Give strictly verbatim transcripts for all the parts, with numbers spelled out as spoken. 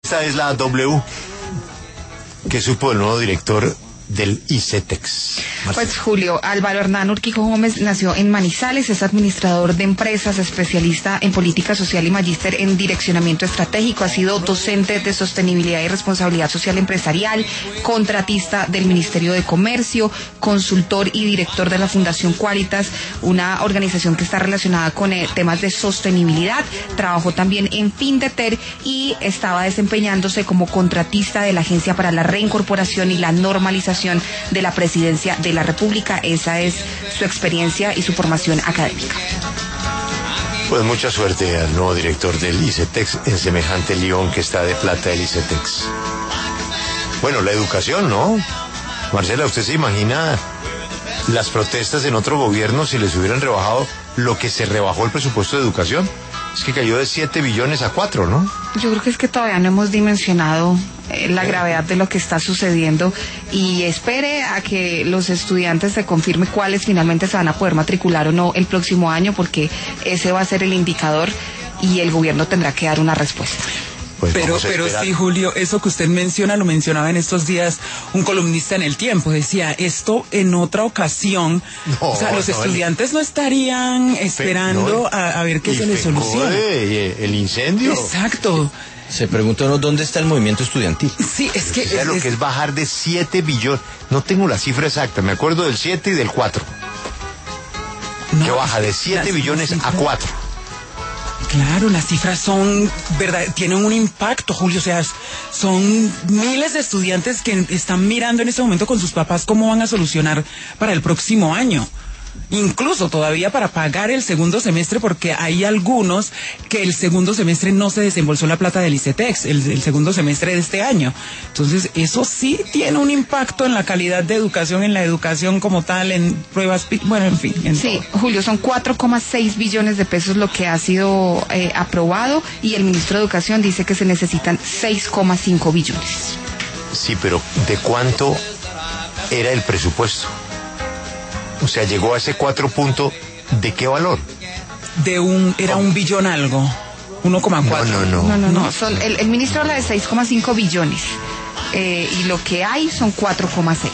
Esta es la W que supo el nuevo director del ICETEX. Pues Julio, Álvaro Hernán Urquijo Gómez nació en Manizales, es administrador de empresas, especialista en política social y magíster en direccionamiento estratégico, ha sido docente de sostenibilidad y responsabilidad social empresarial, contratista del Ministerio de Comercio, consultor y director de la Fundación Qualitas, una organización que está relacionada con eh, temas de sostenibilidad, trabajó también en Findeter y estaba desempeñándose como contratista de la Agencia para la Reincorporación y la Normalización de la Presidencia de la República. Esa es su experiencia y su formación académica. Pues mucha suerte al nuevo director del ICETEX en semejante león que está de plata el ICETEX. Bueno, la educación, ¿no? Marcela, ¿usted se imagina las protestas en otro gobierno si les hubieran rebajado lo que se rebajó el presupuesto de educación? Es que cayó de siete billones a cuatro, ¿no? Yo creo que es que todavía no hemos dimensionado eh, la gravedad de lo que está sucediendo y espere a que los estudiantes se confirme cuáles finalmente se van a poder matricular o no el próximo año, porque ese va a ser el indicador y el gobierno tendrá que dar una respuesta. Pues pero pero sí, Julio, eso que usted menciona, lo mencionaba en estos días un columnista en El Tiempo, decía, esto en otra ocasión, no, o sea, los no, estudiantes el... no estarían esperando no, a, a ver qué se les soluciona. El incendio. Exacto. Se pregunta uno, ¿dónde está el movimiento estudiantil? Sí, es que... O sea, es, lo es... que es bajar de siete billones, no tengo la cifra exacta, me acuerdo del siete y del cuatro. No, que baja de siete billones a cuatro. Claro, las cifras son, verdad, tienen un impacto, Julio, o sea, son miles de estudiantes que están mirando en este momento con sus papás cómo van a solucionar para el próximo año. Incluso todavía para pagar el segundo semestre, porque hay algunos que el segundo semestre no se desembolsó la plata del ICETEX, el, el segundo semestre de este año. Entonces, eso sí tiene un impacto en la calidad de educación, en la educación como tal, en pruebas, bueno, en fin. En sí, todo. Julio, son cuatro coma seis billones de pesos lo que ha sido eh, aprobado y el ministro de Educación dice que se necesitan seis coma cinco billones. Sí, pero ¿de cuánto era el presupuesto? O sea, llegó a ese cuatro punto, ¿de qué valor? De un, era un billón algo, uno coma cuatro. No, no, no. No, no, no, son, el, el ministro habla de seis coma cinco billones eh, y lo que hay son cuatro coma seis.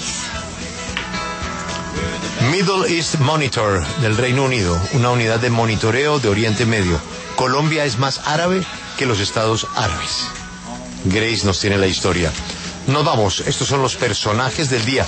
Middle East Monitor del Reino Unido, una unidad de monitoreo de Oriente Medio. Colombia es más árabe que los Estados Árabes. Grace nos tiene la historia. Nos vamos, estos son los personajes del día.